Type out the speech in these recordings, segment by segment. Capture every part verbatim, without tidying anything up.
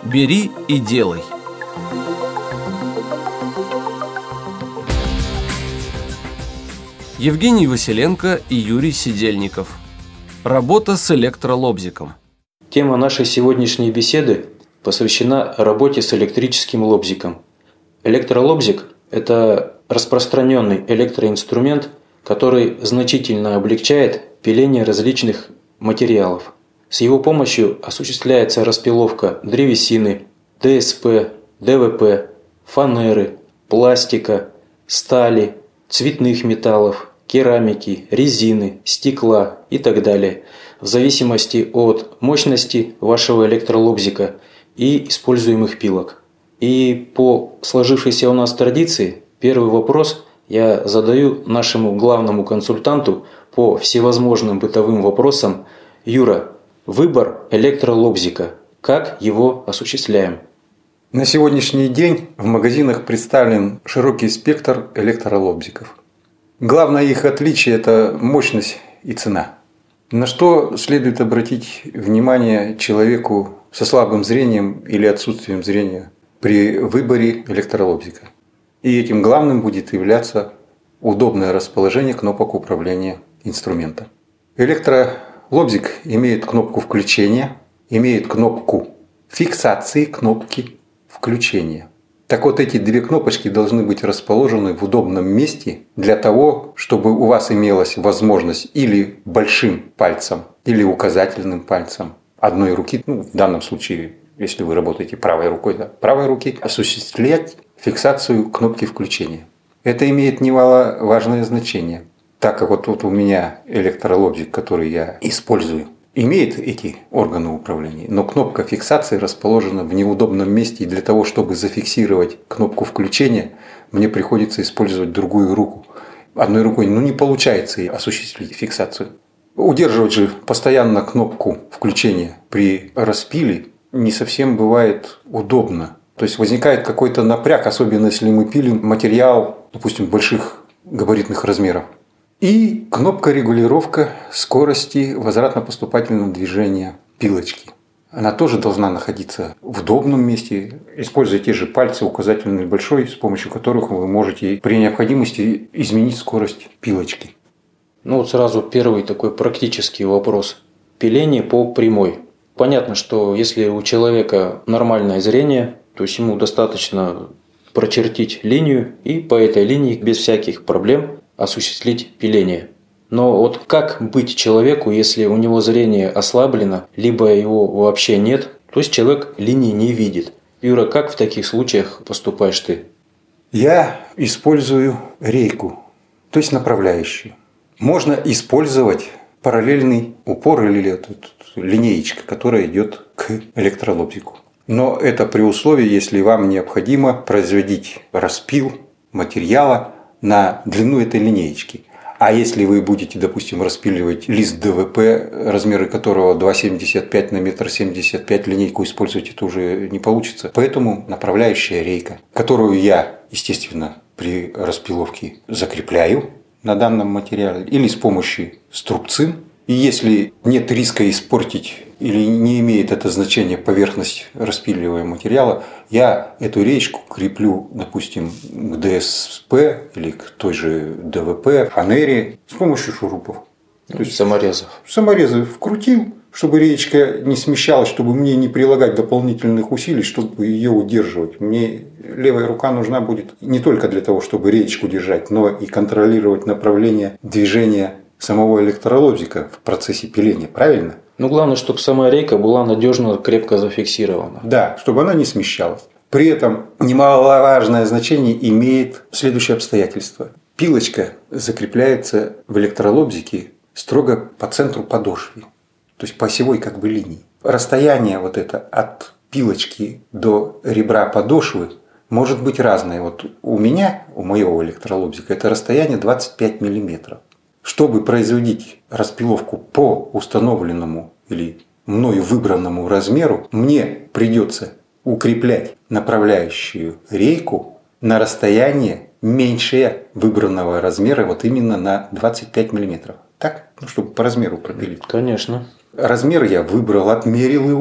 Бери и делай. Евгений Василенко и Юрий Сидельников. Работа с электролобзиком. Тема нашей сегодняшней беседы посвящена работе с электрическим лобзиком. Электролобзик – это распространенный электроинструмент, который значительно облегчает пиление различных материалов. С его помощью осуществляется распиловка древесины, ДСП, ДВП, фанеры, пластика, стали, цветных металлов, керамики, резины, стекла и так далее, в зависимости от мощности вашего электролобзика и используемых пилок. И по сложившейся у нас традиции, первый вопрос я задаю нашему главному консультанту по всевозможным бытовым вопросам. Юра, выбор электролобзика. Как его осуществляем? На сегодняшний день в магазинах представлен широкий спектр электролобзиков. Главное их отличие – это мощность и цена. На что следует обратить внимание человеку со слабым зрением или отсутствием зрения при выборе электролобзика. И этим главным будет являться удобное расположение кнопок управления инструмента. Электролобзик имеет кнопку включения, имеет кнопку фиксации кнопки включения. Так вот, эти две кнопочки должны быть расположены в удобном месте для того, чтобы у вас имелась возможность или большим пальцем, или указательным пальцем одной руки, ну, в данном случае, если вы работаете правой рукой, да, правой руки, осуществлять фиксацию кнопки включения. Это имеет немаловажное значение, так как вот, вот у меня электролобзик, который я использую, имеет эти органы управления, но кнопка фиксации расположена в неудобном месте, и для того, чтобы зафиксировать кнопку включения, мне приходится использовать другую руку. Одной рукой ну, не получается осуществить фиксацию. Удерживать же постоянно кнопку включения при распиле не совсем бывает удобно. То есть возникает какой-то напряг, особенно если мы пилим материал, допустим, больших габаритных размеров. И кнопка регулировка скорости возвратно-поступательного движения пилочки. Она тоже должна находиться в удобном месте, используя те же пальцы, указательный и большой, с помощью которых вы можете при необходимости изменить скорость пилочки. Ну вот сразу первый такой практический вопрос. Пиление по прямой. Понятно, что если у человека нормальное зрение, то есть ему достаточно прочертить линию и по этой линии без всяких проблем осуществить пиление. Но вот как быть человеку, если у него зрение ослаблено, либо его вообще нет, то есть человек линии не видит? Юра, как в таких случаях поступаешь ты? Я использую рейку, то есть направляющую. Можно использовать параллельный упор или тут линеечка, которая идет к электролобзику. Но это при условии, если вам необходимо производить распил материала на длину этой линеечки. А если вы будете, допустим, распиливать лист ДВП, размеры которого два семьдесят пять на метр семьдесят пять, линейку использовать это уже не получится. Поэтому направляющая рейка, которую я, естественно, при распиловке закрепляю на данном материале или с помощью струбцин. И если нет риска испортить или не имеет это значение поверхность распиливаемого материала, я эту речку креплю, допустим, к ДСП или к той же ДВП, фанере с помощью шурупов. То есть саморезов. Саморезы вкрутил, чтобы речка не смещалась, чтобы мне не прилагать дополнительных усилий, чтобы ее удерживать. Мне левая рука нужна будет не только для того, чтобы речку держать, но и контролировать направление движения самого электролобзика в процессе пиления, правильно? Ну, главное, чтобы сама рейка была надежно, крепко зафиксирована. Да, чтобы она не смещалась. При этом немаловажное значение имеет следующее обстоятельство. Пилочка закрепляется в электролобзике строго по центру подошвы, то есть по осевой как бы линии. Расстояние вот это от пилочки до ребра подошвы может быть разное. Вот у меня, у моего электролобзика, это расстояние двадцать пять миллиметров. Чтобы производить распиловку по установленному или мною выбранному размеру, мне придется укреплять направляющую рейку на расстояние меньшее выбранного размера, вот именно на двадцать пять миллиметров. Так? Ну, чтобы по размеру пропилить. Конечно. Размер я выбрал, отмерил его.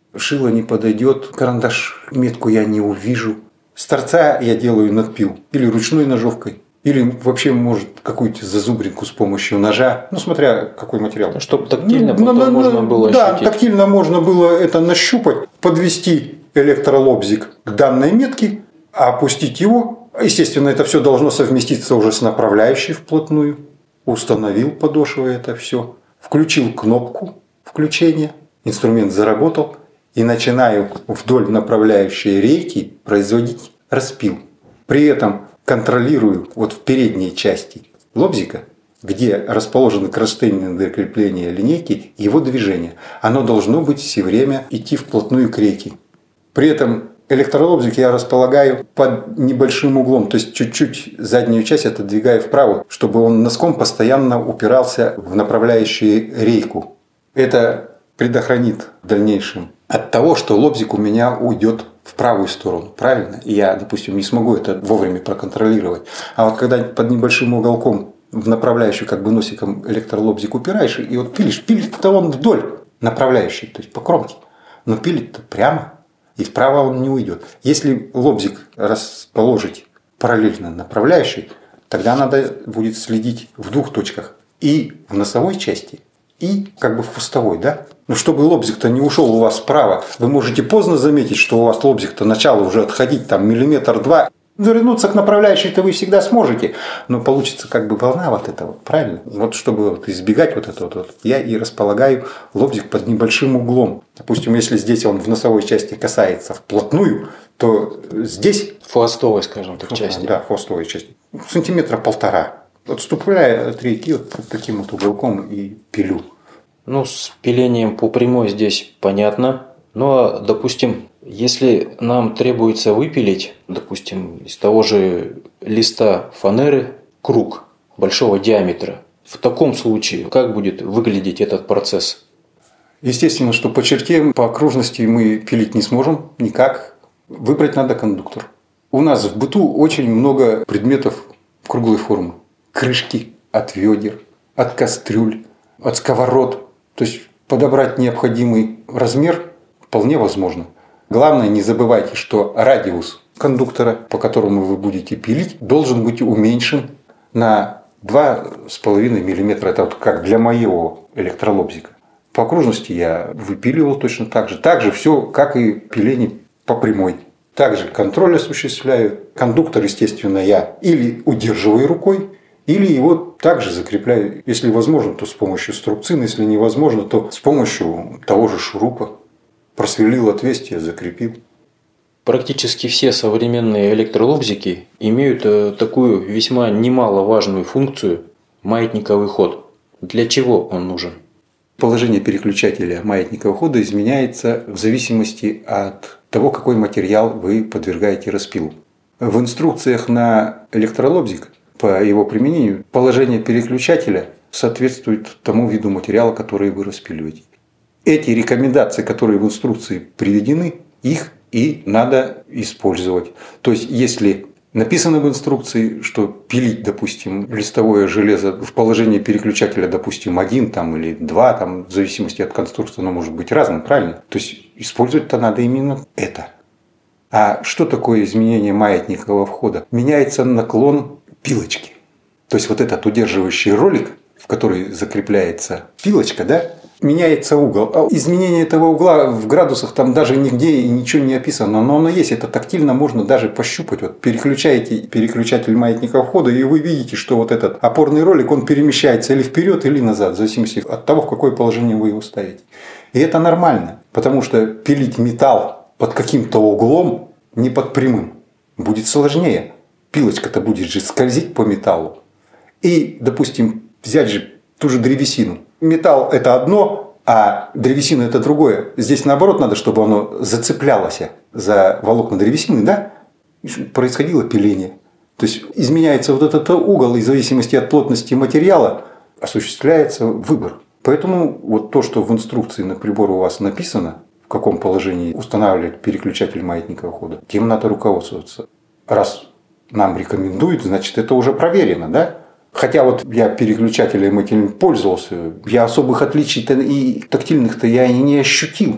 шило не подойдет, карандаш, метку я не увижу. С торца я делаю надпил или ручной ножовкой, или вообще, может, какую-то зазубринку с помощью ножа, ну, смотря какой материал. Чтобы тактильно ну, потом на, можно было да, ощутить. тактильно можно было это нащупать, подвести электролобзик к данной метке, а опустить его. Естественно, это все должно совместиться уже с направляющей вплотную. Установил подошвой это все, включил кнопку включения, инструмент заработал, и начинаю вдоль направляющей рейки производить распил. При этом контролирую вот в передней части лобзика, где расположены кронштейны для крепления линейки, его движение. Оно должно быть все время идти вплотную к рейке. При этом электролобзик я располагаю под небольшим углом, то есть чуть-чуть заднюю часть отодвигаю вправо, чтобы он носком постоянно упирался в направляющую рейку. Это предохранит в дальнейшем от того, что лобзик у меня уйдет в правую сторону, правильно? И я, допустим, не смогу это вовремя проконтролировать. А вот когда под небольшим уголком в направляющую как бы носиком электролобзик упираешь, и вот пилишь, пилит-то он вдоль направляющей, то есть по кромке, но пилит-то прямо, и вправо он не уйдет. Если лобзик расположить параллельно направляющей, тогда надо будет следить в двух точках. И в носовой части, и как бы в хвостовой, да? Но чтобы лобзик-то не ушел у вас вправо, вы можете поздно заметить, что у вас лобзик-то начало уже отходить там миллиметр-два. Вернуться к направляющей-то вы всегда сможете, но получится как бы волна вот эта вот, правильно? Вот чтобы вот избегать вот этого, вот, я и располагаю лобзик под небольшим углом. Допустим, если здесь он в носовой части касается вплотную, то здесь... Хвостовой, скажем так, части. Да, хвостовой части. Сантиметра полтора. Отступляя от рейки вот таким вот уголком и пилю. Ну, с пилением по прямой здесь понятно. Ну, а, допустим, если нам требуется выпилить, допустим, из того же листа фанеры круг большого диаметра, в таком случае как будет выглядеть этот процесс? Естественно, что по черте, по окружности мы пилить не сможем никак. Выбрать надо кондуктор. У нас в быту очень много предметов круглой формы. Крышки от ведер, от кастрюль, от сковород. То есть подобрать необходимый размер вполне возможно. Главное, не забывайте, что радиус кондуктора, по которому вы будете пилить, должен быть уменьшен на два с половиной миллиметра. Это вот как для моего электролобзика. По окружности я выпиливал точно так же. Так же все, как и пиление по прямой. Также контроль осуществляю. Кондуктор, естественно, я или удерживаю рукой, или его также закрепляю. Если возможно, то с помощью струбцины. Если невозможно, то с помощью того же шурупа. Просверлил отверстие, закрепил. Практически все современные электролобзики имеют э, такую весьма немаловажную функцию – маятниковый ход. Для чего он нужен? Положение переключателя маятникового хода изменяется в зависимости от того, какой материал вы подвергаете распилу. В инструкциях на электролобзик по его применению положение переключателя соответствует тому виду материала, который вы распиливаете. Эти рекомендации, которые в инструкции приведены, их и надо использовать. То есть, если написано в инструкции, что пилить, допустим, листовое железо в положении переключателя, допустим, один там, или два, там, в зависимости от конструкции, оно может быть разным, правильно? То есть, использовать-то надо именно это. А что такое изменение маятникового входа? Меняется наклон пилочки. То есть, вот этот удерживающий ролик, в который закрепляется пилочка, да, меняется угол. А изменение этого угла в градусах там даже нигде и ничего не описано, но оно есть. Это тактильно можно даже пощупать. Вот переключаете переключатель маятникового входа, и вы видите, что вот этот опорный ролик, он перемещается или вперед, или назад, в зависимости от того, в какое положение вы его ставите. И это нормально, потому что пилить металл под каким-то углом, не под прямым, будет сложнее. Пилочка-то будет же скользить по металлу. И, допустим, взять же ту же древесину. Металл – это одно, а древесина – это другое. Здесь, наоборот, надо, чтобы оно зацеплялось за волокна древесины, да? И происходило пиление. То есть, изменяется вот этот угол, и в зависимости от плотности материала осуществляется выбор. Поэтому вот то, что в инструкции на прибор у вас написано, в каком положении устанавливать переключатель маятникового хода, тем надо руководствоваться. Раз нам рекомендуют, значит, это уже проверено, да? Хотя вот я переключателем этим пользовался, я особых отличий-то и тактильных-то я и не ощутил.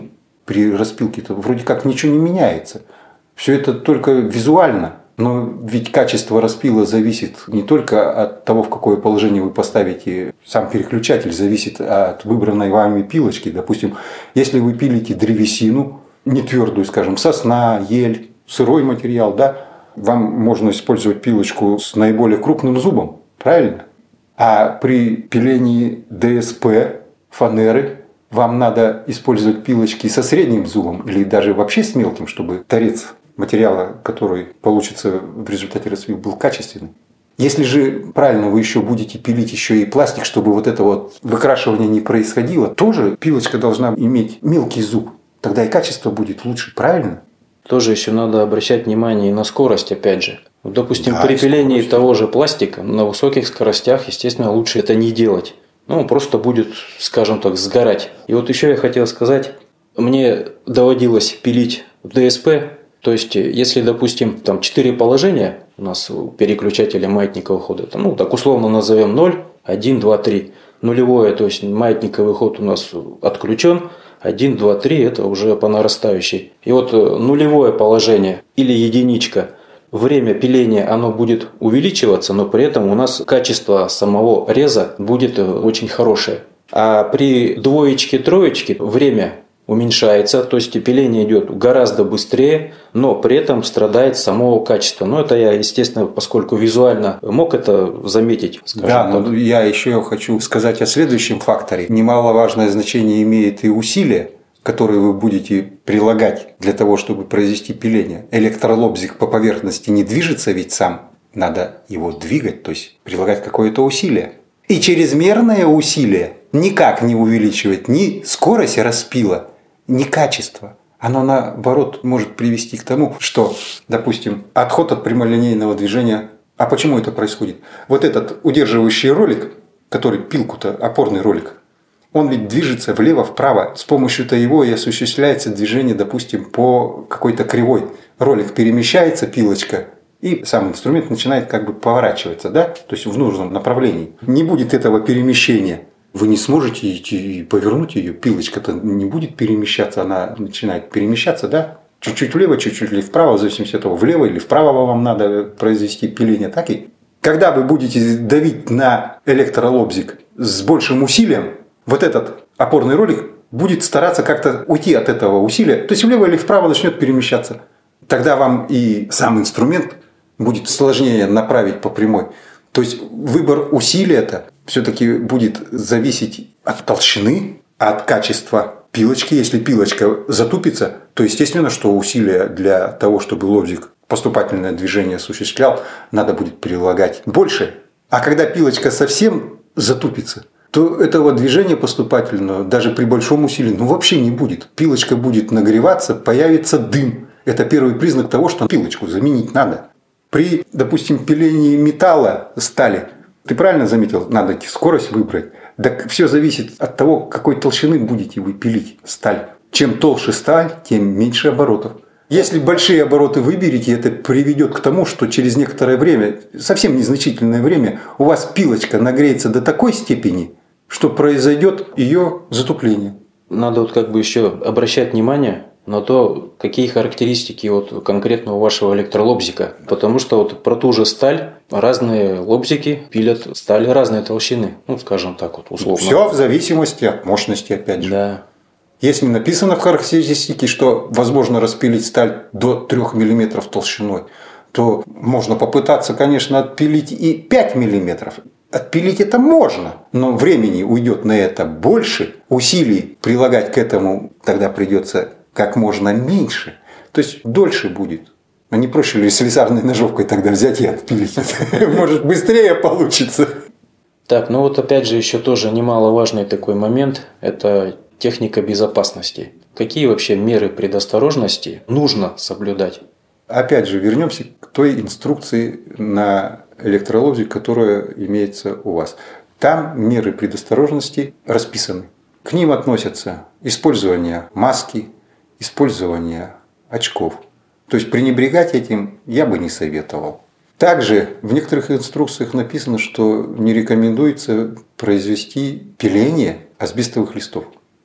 при распилке-то вроде как ничего не меняется. Все это только визуально. Но ведь качество распила зависит не только от того, в какое положение вы поставите. Сам переключатель зависит от выбранной вами пилочки. Допустим, если вы пилите древесину, не твердую, скажем, сосна, ель, сырой материал, да, вам можно использовать пилочку с наиболее крупным зубом, правильно? А при пилении ДСП, фанеры, вам надо использовать пилочки со средним зубом или даже вообще с мелким, чтобы торец материала, который получится в результате распила, был качественный. Если же правильно вы еще будете пилить еще и пластик, чтобы вот это вот выкрашивание не происходило, тоже пилочка должна иметь мелкий зуб. Тогда и качество будет лучше, правильно? Тоже еще надо обращать внимание и на скорость, опять же. Вот, допустим, Да, при пилении скорость. того же пластика на высоких скоростях, естественно, лучше это не делать. Ну, он просто будет, скажем так, сгорать. И вот еще я хотел сказать, мне доводилось пилить в ДСП. То есть, если, допустим, там четыре положения у нас у переключателя маятникового хода, это, ну, так условно назовем ноль, один, два, три. Нулевое, то есть маятниковый ход у нас отключен, один, два, три это уже по нарастающей. И вот нулевое положение или единичка, время пиления оно будет увеличиваться, но при этом у нас качество самого реза будет очень хорошее. А при двоечке, троечке время уменьшается, то есть пиление идет гораздо быстрее, но при этом страдает само качество. Но это я, естественно, поскольку визуально мог это заметить. Да, но так. Я еще хочу сказать о следующем факторе. Немаловажное значение имеет и усилие, которые вы будете прилагать для того, чтобы произвести пиление. Электролобзик по поверхности не движется ведь сам, надо его двигать, то есть прилагать какое-то усилие. И чрезмерное усилие никак не увеличивает ни скорость распила, ни качество. Оно, наоборот, может привести к тому, что, допустим, отход от прямолинейного движения. А почему это происходит? Вот этот удерживающий ролик, который пилку-то, опорный ролик, он ведь движется влево-вправо. С помощью-то его и осуществляется движение, допустим, по какой-то кривой. Ролик перемещается, пилочка, и сам инструмент начинает как бы поворачиваться, да? То есть в нужном направлении. Не будет этого перемещения. Вы не сможете идти и повернуть ее, пилочка-то не будет перемещаться, она начинает перемещаться, да? Чуть-чуть влево, чуть-чуть ли вправо, в зависимости от того, влево или вправо вам надо произвести пиление, так и? Когда вы будете давить на электролобзик с большим усилием, вот этот опорный ролик будет стараться как-то уйти от этого усилия, то есть влево или вправо начнет перемещаться. Тогда вам и сам инструмент будет сложнее направить по прямой. То есть выбор усилия-то все-таки будет зависеть от толщины, от качества пилочки. Если пилочка затупится, то естественно, что усилия для того, чтобы лобзик поступательное движение осуществлял, надо будет прилагать больше. А когда пилочка совсем затупится, то этого движения поступательного даже при большом усилии ну, вообще не будет. Пилочка будет нагреваться, появится дым. Это первый признак того, что пилочку заменить надо. При, допустим, пилении металла, стали, ты правильно заметил, надо скорость выбрать. Так все зависит от того, какой толщины будете вы пилить сталь. Чем толще сталь, тем меньше оборотов. Если большие обороты выберете, это приведет к тому, что через некоторое время, совсем незначительное время, у вас пилочка нагреется до такой степени, что произойдет ее затупление. Надо вот как бы еще обращать внимание на то, какие характеристики вот конкретно у вашего электролобзика. Потому что вот про ту же сталь разные лобзики пилят сталь разной толщины. Ну, скажем так вот условно. Все в зависимости от мощности, опять же. Да. Если написано в характеристике, что возможно распилить сталь до трёх миллиметров толщиной, то можно попытаться, конечно, отпилить и пять миллиметров. Отпилить это можно, но времени уйдет на это больше, усилий прилагать к этому тогда придется как можно меньше. То есть дольше будет. А не проще ли слесарной ножовкой тогда взять и отпилить? Может, быстрее получится. Так, ну вот опять же еще тоже немаловажный такой момент – это техника безопасности. Какие вообще меры предосторожности нужно соблюдать? Опять же, вернемся к той инструкции на электролобзик, которая имеется у вас. Там меры предосторожности расписаны. К ним относятся использование маски, использование очков. То есть пренебрегать этим я бы не советовал. Также в некоторых инструкциях написано, что не рекомендуется произвести пиление асбестовых листов.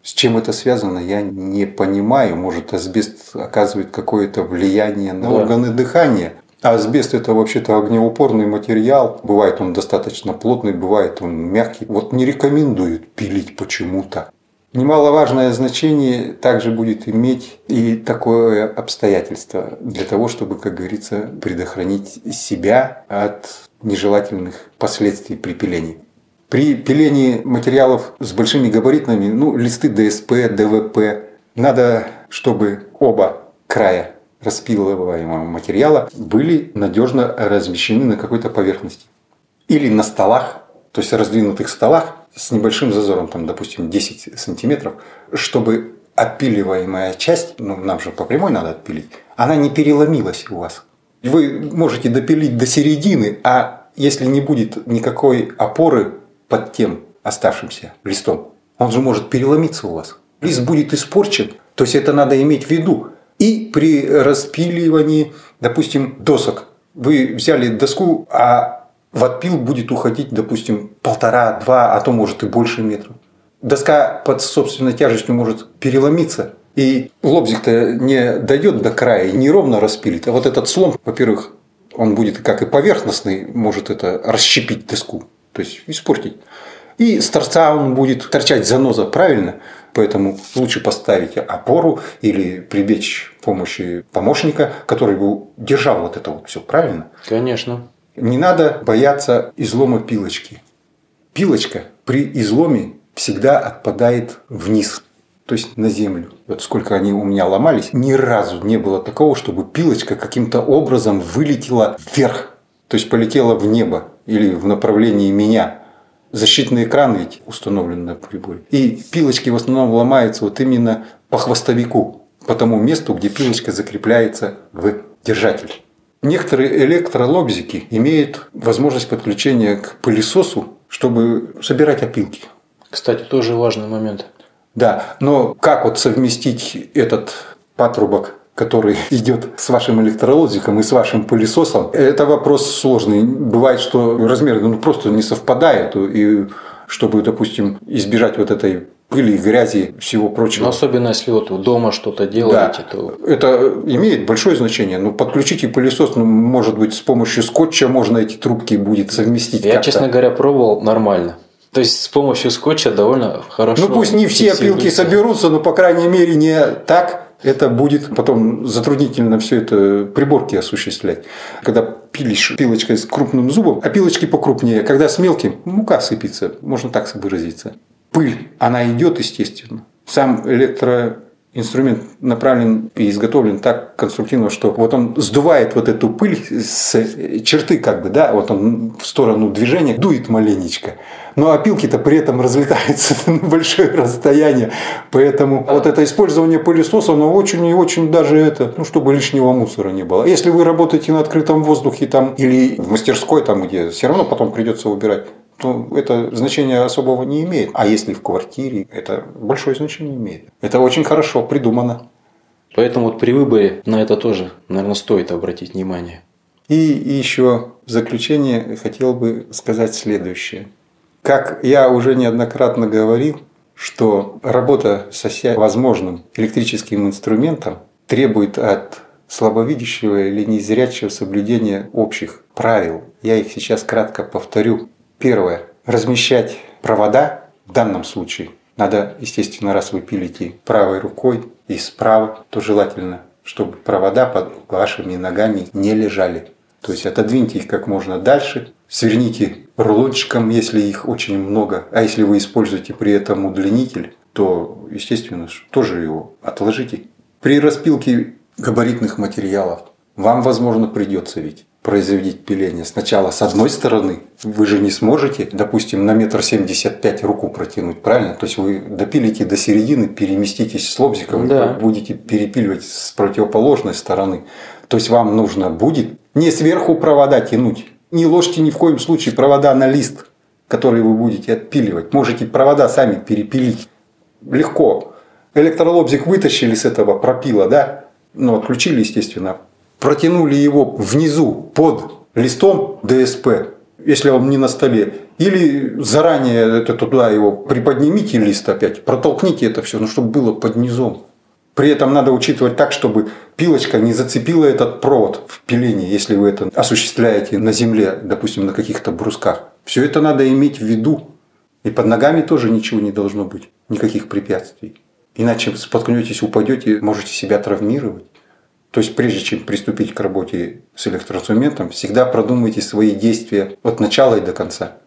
С чем это связано, я не понимаю. Может, асбест оказывает какое-то влияние на Да. органы дыхания. А асбест – это вообще-то огнеупорный материал. Бывает он достаточно плотный, бывает он мягкий. Вот не рекомендуют пилить почему-то. Немаловажное значение также будет иметь и такое обстоятельство для того, чтобы, как говорится, предохранить себя от нежелательных последствий при пилении. При пилении материалов с большими габаритами, ну, листы ДСП, ДВП, надо, чтобы оба края распилываемого материала были надежно размещены на какой-то поверхности. Или на столах, то есть раздвинутых столах с небольшим зазором, там, допустим, десять сантиметров, чтобы отпиливаемая часть, ну, нам же по прямой надо отпилить, она не переломилась у вас. Вы можете допилить до середины, а если не будет никакой опоры под тем оставшимся листом, он же может переломиться у вас. Лист будет испорчен, то есть это надо иметь в виду. И при распиливании, допустим, досок, вы взяли доску, а в отпил будет уходить, допустим, полтора-два, а то может и больше метра. Доска под собственной тяжестью может переломиться, и лобзик-то не дойдет до края, не ровно распилит. А вот этот слом, во-первых, он будет как и поверхностный, может это расщепить доску, то есть испортить. И с торца он будет торчать заноза, правильно? Поэтому лучше поставить опору или прибечь помощи помощника, который бы держал вот это вот все, правильно? Конечно. Не надо бояться излома пилочки. Пилочка при изломе всегда отпадает вниз, то есть на землю. Вот сколько они у меня ломались, ни разу не было такого, чтобы пилочка каким-то образом вылетела вверх, то есть полетела в небо или в направлении меня. Защитный экран ведь установлен на приборе. И пилочки в основном ломаются вот именно по хвостовику, по тому месту, где пилочка закрепляется в держатель. Некоторые электролобзики имеют возможность подключения к пылесосу, чтобы собирать опилки. Кстати, тоже важный момент. Да, но как вот совместить этот патрубок, который идет с вашим электролобзиком и с вашим пылесосом, это вопрос сложный. Бывает, что размеры ну, просто не совпадают, и чтобы, допустим, избежать вот этой пыли, грязи, всего прочего. Но особенно если вот вы дома что-то делаете, Да, то это имеет большое значение. Но подключите пылесос, ну, может быть, с помощью скотча можно эти трубки будет совместить. я, как-то. честно говоря, пробовал нормально. То есть с помощью скотча довольно хорошо. Ну пусть не все опилки соберутся, но по крайней мере не так. Это будет потом затруднительно все это приборки осуществлять. Когда пилишь пилочкой с крупным зубом, а пилочки покрупнее, когда с мелким, мука сыпется, можно так выразиться. Пыль, она идет, естественно. Сам электроинструмент направлен и изготовлен так конструктивно, что вот он сдувает вот эту пыль с черты, как бы, да, вот он в сторону движения дует маленечко. Но опилки-то при этом разлетаются на большое расстояние. Поэтому вот это использование пылесоса, оно очень и очень даже это, ну, чтобы лишнего мусора не было. Если вы работаете на открытом воздухе там, или в мастерской, там, где все равно потом придется убирать, то это значения особого не имеет. А если в квартире, это большое значение имеет. Это очень хорошо придумано. Поэтому вот при выборе на это тоже, наверное, стоит обратить внимание. И еще в заключение хотел бы сказать следующее. Как я уже неоднократно говорил, что работа со всевозможным электрическим инструментом требует от слабовидящего или незрячего соблюдения общих правил. Я их сейчас кратко повторю. Первое. Размещать провода в данном случае надо, естественно, раз вы пилите правой рукой и справа, то желательно, чтобы провода под вашими ногами не лежали. То есть отодвиньте их как можно дальше, сверните рулончиком, если их очень много. А если вы используете при этом удлинитель, то, естественно, тоже его отложите. При распилке габаритных материалов вам, возможно, придется ведь производить пиление сначала с одной стороны. Вы же не сможете, допустим, на метр семьдесят пять руку протянуть, правильно? То есть вы допилите до середины, переместитесь с лобзиком, да. будете перепиливать с противоположной стороны. То есть вам нужно будет не сверху провода тянуть, не ложьте ни в коем случае провода на лист, который вы будете отпиливать. Можете провода сами перепилить. Легко. Электролобзик вытащили с этого пропила, да? Ну, отключили, естественно. Протянули его внизу под листом ДСП. если он не на столе. Или заранее это туда его приподнимите лист опять, протолкните это все, ну, чтобы было под низом. При этом надо учитывать так, чтобы пилочка не зацепила этот провод в пилении, если вы это осуществляете на земле, допустим, на каких-то брусках. Все это надо иметь в виду. И под ногами тоже ничего не должно быть, никаких препятствий. Иначе споткнетесь, упадете, можете себя травмировать. То есть, прежде чем приступить к работе с электроинструментом, всегда продумайте свои действия от начала и до конца.